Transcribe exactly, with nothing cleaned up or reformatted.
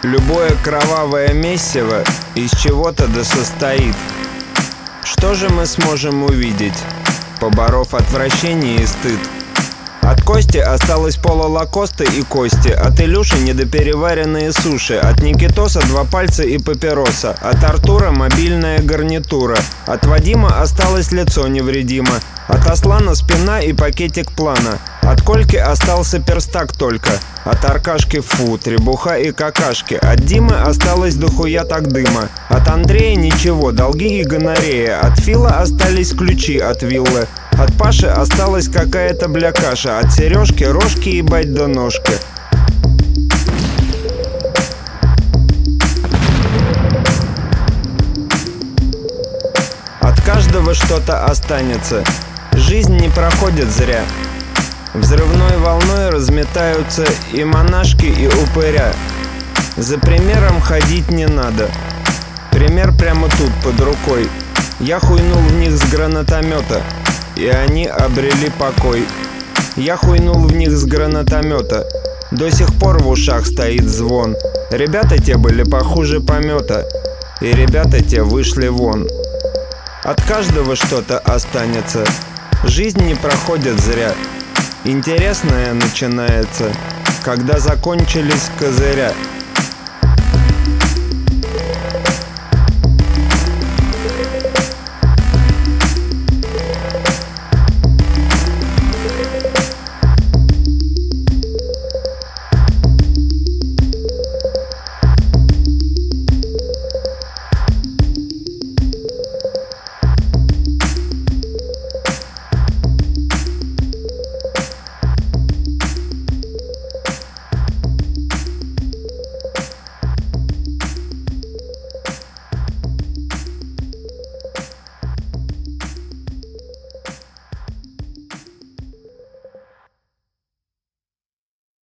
Любое кровавое месиво из чего-то да состоит. Что же мы сможем увидеть, поборов отвращение и стыд? От Кости осталось пололакосты и кости, от Илюши недопереваренные суши, от Никитоса два пальца и папироса, от Артура мобильная гарнитура, от Вадима осталось лицо невредимо, от Аслана спина и пакетик плана, от Кольки остался перстак только, от Аркашки фу, требуха и какашки, от Димы осталось дохуя так дыма, от Андрея ничего, долги и гонорея, от Фила остались ключи от виллы, от Паши осталась какая-то бля каша, от Сережки рожки ебать до ножки. От каждого что-то останется, жизнь не проходит зря. Взрывной волной разметаются и монашки, и упыря. За примером ходить не надо, пример прямо тут под рукой. Я хуйнул в них с гранатомета, и они обрели покой. Я хуйнул в них с гранатомета, до сих пор в ушах стоит звон. Ребята те были похуже помета, и ребята те вышли вон. От каждого что-то останется, жизнь не проходит зря. Интересное начинается, когда закончились козыря.